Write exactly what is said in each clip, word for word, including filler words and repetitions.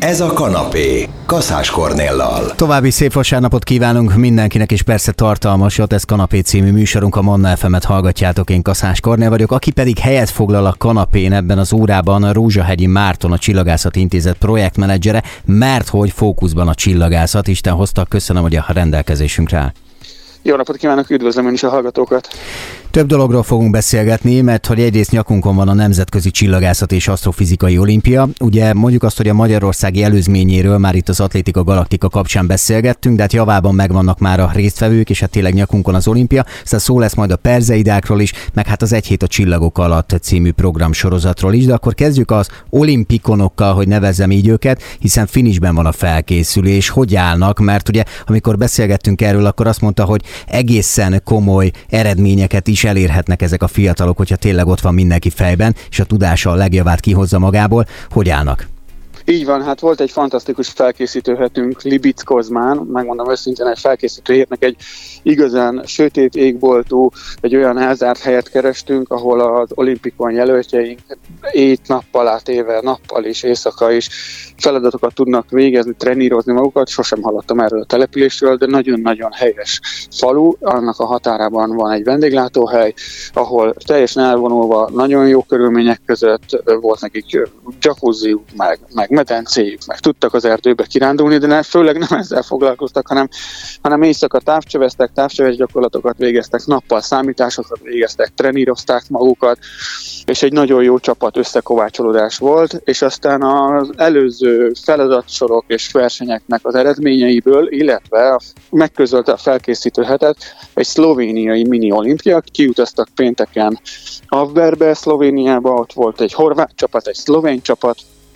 Ez a kanapé, Kaszás Kornéllal. További szép vasárnapot kívánunk mindenkinek, és persze tartalmasat, ez Kanapé című műsorunk, a Manna ef emet hallgatjátok, én Kaszás Kornél vagyok, aki pedig helyet foglal a kanapén ebben az órában a Rózsahegyi Márton, a Csillagászati Intézet projektmenedzsere, mert hogy fókuszban a csillagászat. Isten hoztak, köszönöm, hogy a rendelkezésünkre áll. Jó napot kívánok, üdvözlöm én is a hallgatókat! Több dologról fogunk beszélgetni, mert hogy egyrészt nyakunkon van a Nemzetközi Csillagászati és Asztrofizikai Olimpia. Ugye mondjuk azt, hogy a magyarországi előzményéről már itt az Atlétika Galaktika kapcsán beszélgettünk, de hát javában megvannak már a résztvevők, és hát tényleg nyakunkon az olimpia. Aztán szó lesz majd a perzeidákról is, meg hát az Egy hét a csillagok alatt című programsorozatról is, de akkor kezdjük az olimpikonokkal, hogy nevezzem így őket, hiszen finisben van a felkészülés. Hogy állnak? Mert ugye amikor beszélgettünk erről, akkor azt mondta, hogy egészen komoly eredményeket is elérhetnek ezek a fiatalok, hogyha tényleg ott van mindenki fejben, és a tudása a legjavát kihozza magából. Hogy állnak? Így van, hát volt egy fantasztikus felkészítő hetünk Libickozmán, megmondom őszintén, egy felkészítő hétnek egy igazán sötét égboltú, egy olyan elzárt helyet kerestünk, ahol az olimpikon jelöltjeink ét-nappal átéve, nappal is, éjszaka is feladatokat tudnak végezni, trenírozni magukat. Sosem hallottam erről a településről, de nagyon-nagyon helyes falu. Annak a határában van egy vendéglátóhely, ahol teljesen elvonulva, nagyon jó körülmények között volt nekik jacuzziuk, meg, meg medencéjük, meg tudtak az erdőbe kirándulni, de ne, főleg nem ezzel foglalkoztak, hanem, hanem éjszaka távcsöveztek, távcsöves gyakorlatokat végeztek, nappal számításokat végeztek, trenírozták magukat, és egy nagyon jó csapat összekovácsolódás volt, és aztán az előző feladatsorok és versenyeknek az eredményeiből, illetve megközölte a felkészítő hetet egy szlovéniai mini olimpia, kiutaztak pénteken Avberbe, Szlovéniába, ott volt egy horvát csapat, egy szlovén csapat,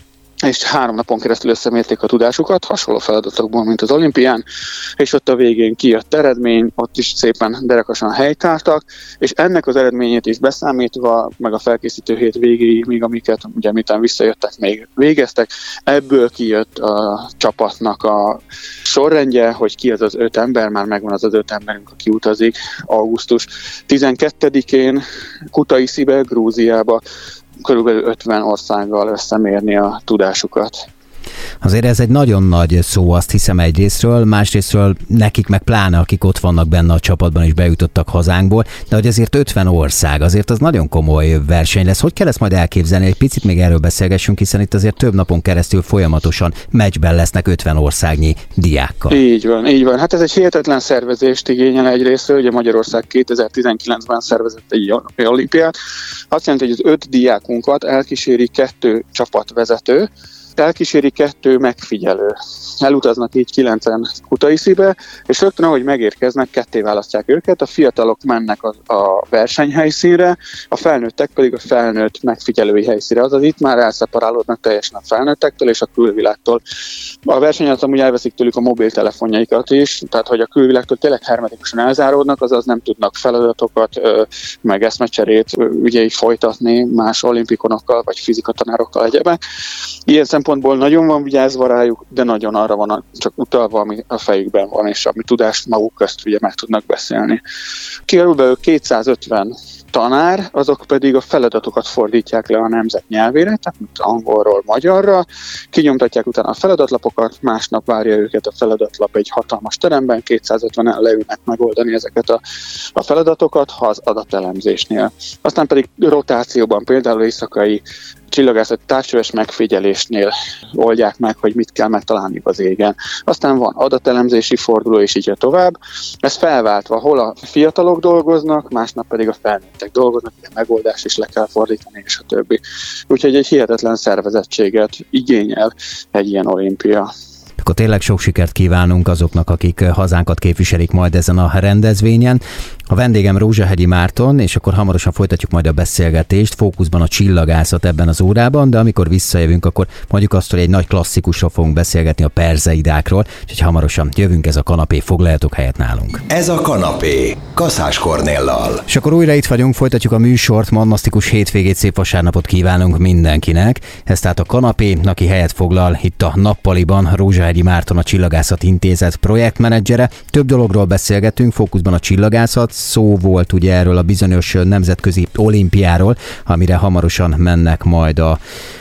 és három napon keresztül összemérték a tudásukat, hasonló feladatokból, mint az olimpián, és ott a végén kijött eredmény, ott is szépen derekasan helytáltak, és ennek az eredményét is beszámítva, meg a felkészítő hét végéig, még amiket ugye miután visszajöttek, még végeztek, ebből kijött a csapatnak a sorrendje, hogy ki az az öt ember, már megvan az az öt emberünk, aki utazik augusztus tizenkettedikén Kutaisibe, Grúziába, körülbelül ötven országgal összemérni a tudásukat. Azért ez egy nagyon nagy szó, azt hiszem egyrésztről, másrésztről nekik meg pláne, akik ott vannak benne a csapatban és bejutottak hazánkból, de hogy azért ötven ország, azért az nagyon komoly verseny lesz. Hogy kell ezt majd elképzelni? Egy picit még erről beszélgessünk, hiszen itt azért több napon keresztül folyamatosan meccsben lesznek ötven országnyi diákkal. Így van, így van. Hát ez egy hihetetlen szervezést igényel egyrészről, ugye Magyarország kétezer-tizenkilencben szervezett egy olimpiát. Azt jelenti, hogy az öt diákunkat elkíséri kettő csapatvezető, elkíséri kettő megfigyelő. Elutaznak így kilencen Kutaisibe, és rögtön ahogy megérkeznek, ketté választják őket, a fiatalok mennek a, a versenyhelyszínre, a felnőttek pedig a felnőtt megfigyelői helyszínre, azaz itt már elszeparálódnak teljesen a felnőttektől és a külvilágtól. A versenyen amúgy elveszik tőlük a mobiltelefonjaikat is, tehát hogy a külvilágtól tényleg hermetikusan elzáródnak, azaz nem tudnak feladatokat, meg eszmecserét ügyeig folytatni más olimpikonokkal, vagy fizikatanárokkal egyebek. Ilyen szempontból nagyon van vigyázva rájuk, de nagyon arra van csak utalva, ami a fejükben van, és ami tudást maguk közt ugye meg tudnak beszélni. Körülbelül kétszázötven tanár, azok pedig a feladatokat fordítják le a nemzet nyelvére, tehát angolról magyarra, kinyomtatják utána a feladatlapokat, másnap várja őket a feladatlap egy hatalmas teremben, kétszázötvenen leülnek megoldani ezeket a, a feladatokat, ha az adatelemzésnél. Aztán pedig rotációban, például éjszakai csillagászati távcsöves megfigyelésnél oldják meg, hogy mit kell megtalálniuk az égen. Aztán van adatelemzési forduló, és így tovább. Ez felváltva, hol a fiatalok dolgoznak, másnap pedig a felnőttek dolgoznak, a megoldás is le kell fordítani, és a többi. Úgyhogy egy hihetetlen szervezettséget igényel egy ilyen olimpia. Akkor tényleg sok sikert kívánunk azoknak, akik hazánkat képviselik majd ezen a rendezvényen. A vendégem Rózsahegyi Márton, és akkor hamarosan folytatjuk majd a beszélgetést, fókuszban a csillagászat ebben az órában, de amikor visszajövünk, akkor mondjuk azt, hogy egy nagy klasszikusról fogunk beszélgetni, a perzeidákról, úgyhogy hamarosan jövünk, ez a kanapé, foglaljatok helyet nálunk. Ez a kanapé, Kaszás Kornéllal. És akkor újra itt vagyunk, folytatjuk a műsort, mannasztikus hétvégét, szép vasárnapot kívánunk mindenkinek. Ez tehát a kanapé, aki helyet foglal itt a nappaliban, Rózsahegyi Márton, a Csillagászati Intézet projektmenedzsere. Több dologról beszélgetünk, fókuszban a csillagászat, szó volt ugye erről a bizonyos nemzetközi olimpiáról, amire hamarosan mennek majd a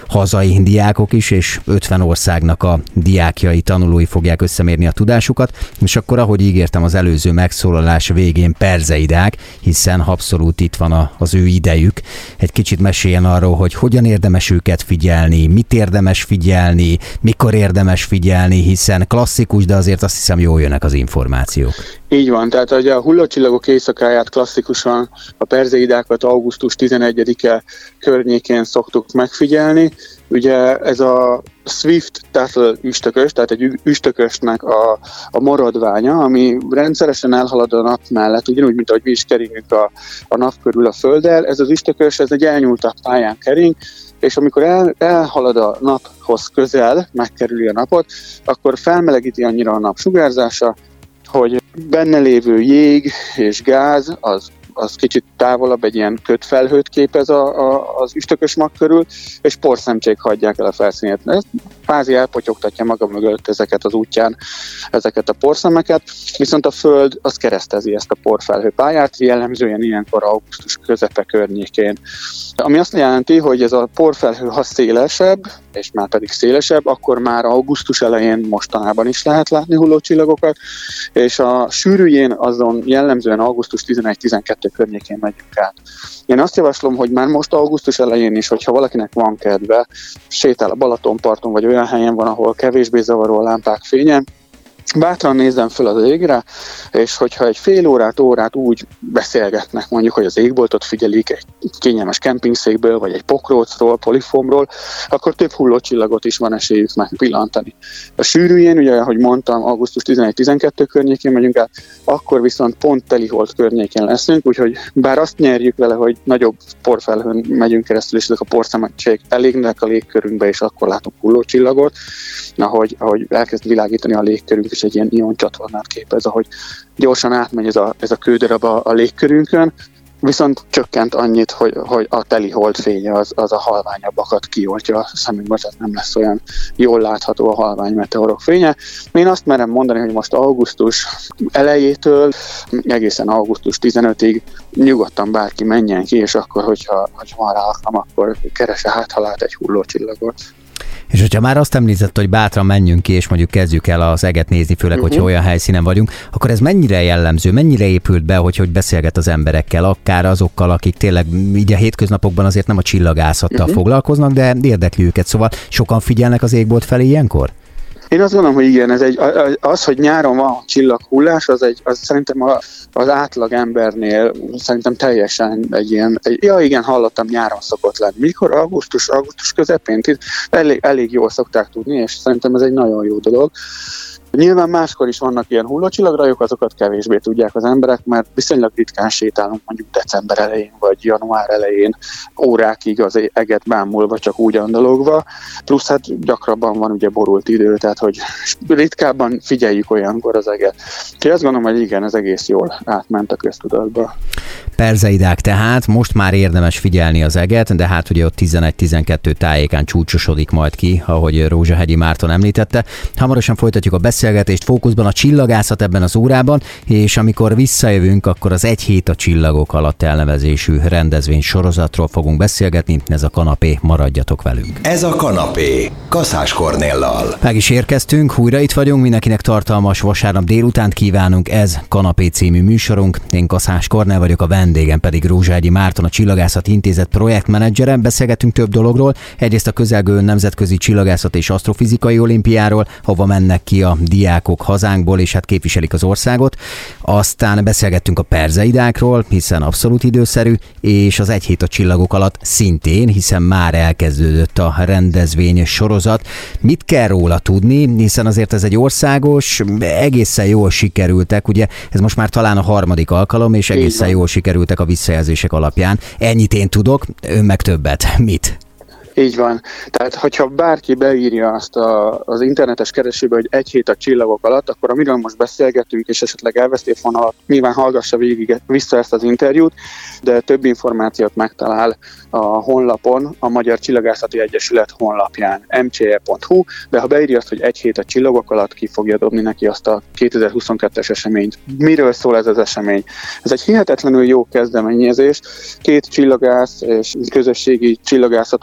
hazai diákok is, és ötven országnak a diákjai, tanulói fogják összemérni a tudásukat, és akkor, ahogy ígértem az előző megszólalás végén, perzeidák, hiszen abszolút itt van az ő idejük. Egy kicsit meséljen arról, hogy hogyan érdemes őket figyelni, mit érdemes figyelni, mikor érdemes figyelni, hiszen klasszikus, de azért azt hiszem jól jönnek az információk. Így van, tehát ugye a Hullócsillagok éjszakáját klasszikusan a perzeidákat augusztus tizenegyedike környékén szoktuk megfigyelni. Ugye ez a Swift Turtle üstökös, tehát egy üstökösnek a, a maradványa, ami rendszeresen elhalad a nap mellett, ugyanúgy, mint ahogy mi is keringünk a, a nap körül a Földdel. Ez az üstökös, ez egy elnyúltabb pályán kering, és amikor el, elhalad a naphoz közel, megkerüli a napot, akkor felmelegíti annyira a nap sugárzása, hogy benne lévő jég és gáz az, az kicsit távolabb, egy ilyen kötfelhőt képez a, a, az üstökös mag körül, és porszemcsék hagyják el a felszínét. Ez kvázi elpotyogtatja maga mögött ezeket az útján, ezeket a porszemeket, viszont a Föld az keresztezi ezt a porfelhő pályát, jellemzően ilyenkor augusztus közepe környékén. Ami azt jelenti, hogy ez a porfelhő, ha szélesebb, és már pedig szélesebb, akkor már augusztus elején mostanában is lehet látni hullócsillagokat, és a sűrűjén azon jellemzően augusztus tizenegy-tizenkettő környékén megyünk át. Én azt javaslom, hogy már most augusztus elején is, hogyha valakinek van kedve, sétál a Balatonparton, vagy olyan helyen van, ahol kevésbé zavaró a lámpák fénye, bátran nézzem föl az égre, és hogyha egy fél órát, órát úgy beszélgetnek, mondjuk, hogy az égboltot figyelik egy kényelmes kempingszékből, vagy egy pokrócról, polifomról, akkor több hullócsillagot is van esélyük megpillantani. A sűrűjén, ugye, ahogy mondtam, augusztus tizenegy-tizenkettő környékén megyünk át, akkor viszont pont teliholt környékén leszünk, úgyhogy bár azt nyerjük vele, hogy nagyobb porfelhőn megyünk keresztül, és ezek a porszemcsék elégnek a légkörünkbe, és akkor látunk hullócsillagot, ahogy, ahogy elkezd világítani a légkörünk, és egy ilyen ioncsatornát képez, ahogy gyorsan átmegy ez a, ez a kődarab a, a légkörünkön, viszont csökkent annyit, hogy, hogy a teli holdfénye az, az a halványabbakat kioltja a szemünkbe, tehát nem lesz olyan jól látható a halvány meteorok fénye. Én azt merem mondani, hogy most augusztus elejétől egészen augusztus tizenötödiig nyugodtan bárki menjen ki, és akkor, hogyha, hogyha van rá alkalom, akkor keresse hát, ha lát egy hullócsillagot. És hogyha már azt említett, hogy bátran menjünk ki, és mondjuk kezdjük el az eget nézni, főleg, uh-huh. hogyha olyan helyszínen vagyunk, akkor ez mennyire jellemző, mennyire épült be, hogy, hogy beszélget az emberekkel, akár azokkal, akik tényleg így a hétköznapokban azért nem a csillagászattal uh-huh. foglalkoznak, de érdekli őket, szóval sokan figyelnek az égbolt felé ilyenkor? Én azt gondolom, hogy igen, ez egy, az, hogy nyáron van csillaghullás, az, egy, az szerintem a, az átlag embernél szerintem teljesen egy ilyen, egy, ja igen, hallottam, nyáron szokott lenni. Mikor? Augusztus, augusztus közepén? Elég, elég jól szokták tudni, és szerintem ez egy nagyon jó dolog. Nyilván máskor is vannak ilyen hullócsillagrajok, azokat kevésbé tudják az emberek, mert viszonylag ritkán sétálunk mondjuk december elején vagy január elején órákig az eget bámulva, csak úgy andalogva, plusz hát gyakrabban van ugye borult idő, tehát hogy ritkábban figyeljük olyankor az eget. Úgyhogy azt gondolom, hogy igen, ez egész jól átment a köztudatba. Perzeidák tehát, most már érdemes figyelni az eget, de hát ugye ott tizenegy-tizenkettő tájékán csúcsosodik majd ki, ahogy Rózsahegyi Márton említette. Hamarosan folytatjuk a beszélgetést, fókuszban a csillagászat ebben az órában, és amikor visszajövünk, akkor az Egy hét a csillagok alatt elnevezésű rendezvény sorozatról fogunk beszélgetni. Ez a kanapé, maradjatok velünk. Ez a kanapé, Kaszás Kornéllal. Meg is érkeztünk, újra itt vagyunk, mindenkinek tartalmas vasárnap délutánt kívánunk, ez Kanapé című műsorunk. Én Kaszás Kornél vagyok, a vendégem pedig Rózsahegyi Márton, a Csillagászati Intézet projektmenedzsere. Beszélgetünk több dologról, egyrészt a közelgő nemzetközi csillagászat és asztrofizikai olimpiáról, hova mennek ki a diákok hazánkból, és hát képviselik az országot. Aztán beszélgettünk a perzeidákról, hiszen abszolút időszerű, és az Egy hét a csillagok alatt szintén, hiszen már elkezdődött a rendezvény sorozat. Mit kell róla tudni, hiszen azért ez egy országos, egészen jól sikerültek, ugye ez most már talán a harmadik alkalom, és egészen jól sikerültek a visszajelzések alapján. Ennyit én tudok, ön meg többet. Mit? Így van. Tehát, hogyha bárki beírja azt a, az internetes keresőbe, hogy Egy hét a csillagok alatt, akkor amiről most beszélgetünk, és esetleg elveszti a fonalat, nyilván hallgassa végig vissza ezt az interjút, de több információt megtalál a honlapon, a Magyar Csillagászati Egyesület honlapján, em cé e pont hu, de ha beírja azt, hogy Egy hét a csillagok alatt, ki fogja dobni neki azt a kétezer-huszonkettes eseményt. Miről szól ez az esemény? Ez egy hihetetlenül jó kezdeményezés. Két csillagász és közösségi csillagászatot preferál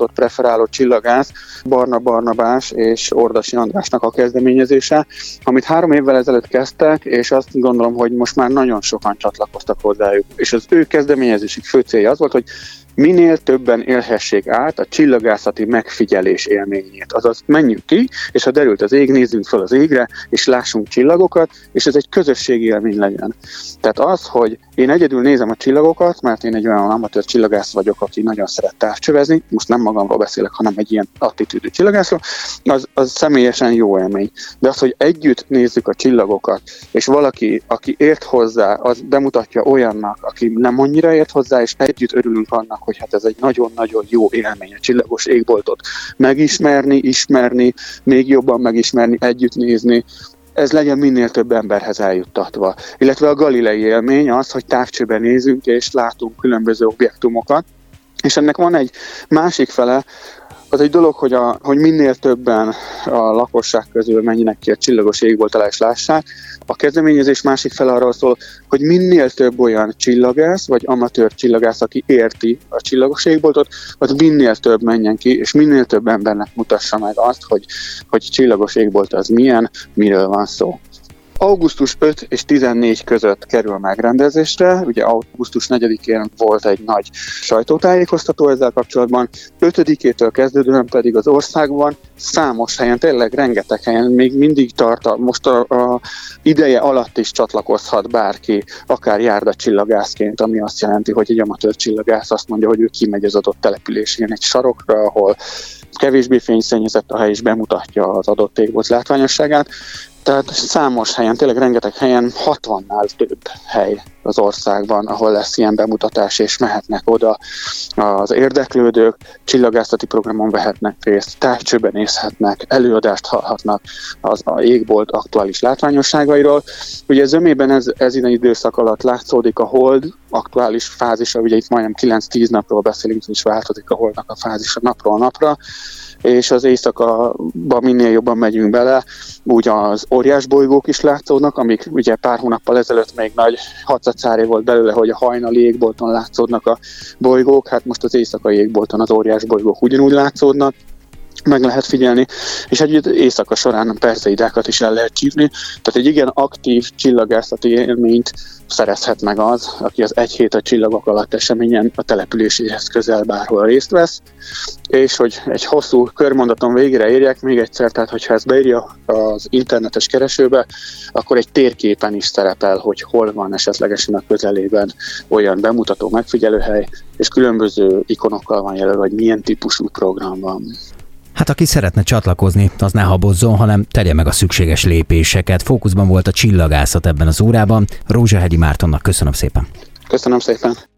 preferáló csillagász Barna Barnabás és Ordasi Andrásnak a kezdeményezése, amit három évvel ezelőtt kezdtek, és azt gondolom, hogy most már nagyon sokan csatlakoztak hozzájuk. És az ő kezdeményezésük fő célja az volt, hogy minél többen élhessék át a csillagászati megfigyelés élményét. Azaz menjünk ki, és ha derült az ég, nézzünk fel az égre, és lássunk csillagokat, és ez egy közösségi élmény legyen. Tehát az, hogy én egyedül nézem a csillagokat, mert én egy olyan amatőr csillagász vagyok, aki nagyon szeret távcsövezni, most nem magamról beszélek, hanem egy ilyen attitűdű csillagászról, az, az személyesen jó élmény. De az, hogy együtt nézzük a csillagokat, és valaki, aki ért hozzá, az bemutatja olyannak, aki nem annyira ért hozzá, és együtt örülünk annak, hogy hát ez egy nagyon-nagyon jó élmény, a csillagos égboltot megismerni, ismerni, még jobban megismerni, együtt nézni, ez legyen minél több emberhez eljuttatva. Illetve a galilei élmény az, hogy távcsőben nézünk és látunk különböző objektumokat, és ennek van egy másik fele, az egy dolog, hogy, a, hogy minél többen a lakosság közül menjenek ki a csillagos égbolt alá és lássák. A kezdeményezés másik fele arról szól, hogy minél több olyan csillagász, vagy amatőr csillagász, aki érti a csillagos égboltot, az minél több menjen ki, és minél több embernek mutassa meg azt, hogy, hogy csillagos égbolt az milyen, miről van szó. augusztus ötödike és tizennégyedike között kerül megrendezésre, ugye augusztus negyedikén volt egy nagy sajtótájékoztató ezzel kapcsolatban, ötödikétől kezdődően pedig az országban számos helyen, tényleg rengeteg helyen még mindig tart, a, most a, a ideje alatt is csatlakozhat bárki, akár járdatcsillagászként, ami azt jelenti, hogy egy amatőr csillagász azt mondja, hogy ő kimegy az adott településén egy sarokra, ahol kevésbé fényszennyezett a hely, és bemutatja az adott égbolt látványosságát. Tehát számos helyen, tényleg rengeteg helyen, hatvannál több hely az országban, ahol lesz ilyen bemutatás, és mehetnek oda az érdeklődők, csillagászati programon vehetnek részt, távcsőben nézhetnek, előadást hallhatnak az a égbolt aktuális látványosságairól. Ugye zömében ez, ez idei időszak alatt látszódik a hold aktuális fázisa, ugye itt majdnem kilenc-tíz napról beszélünk, és változik a holdnak a fázisa napról napra, és az éjszakaban minél jobban megyünk bele, úgy az óriás bolygók is látszódnak, amik ugye pár hónappal ezelőtt még nagy hatszatszáré volt belőle, hogy a hajnali égbolton látszódnak a bolygók, hát most az éjszakai égbolton az óriás bolygók ugyanúgy látszódnak, meg lehet figyelni, és egy éjszaka során perseidákat is el lehet hívni, tehát egy igen aktív csillagászati élményt szerezhet meg az, aki az egy hét a csillagok alatt eseményen a településéhez közel bárhol részt vesz, és hogy egy hosszú körmondaton végére érjek még egyszer, tehát hogyha ezt beírja az internetes keresőbe, akkor egy térképen is szerepel, hogy hol van esetlegesen a közelében olyan bemutató megfigyelőhely, és különböző ikonokkal van jelölve, hogy milyen típusú program van. Hát aki szeretne csatlakozni, az ne habozzon, hanem tegye meg a szükséges lépéseket. Fókuszban volt a csillagászat ebben az órában. Rózsahegyi Mártonnak köszönöm szépen. Köszönöm szépen.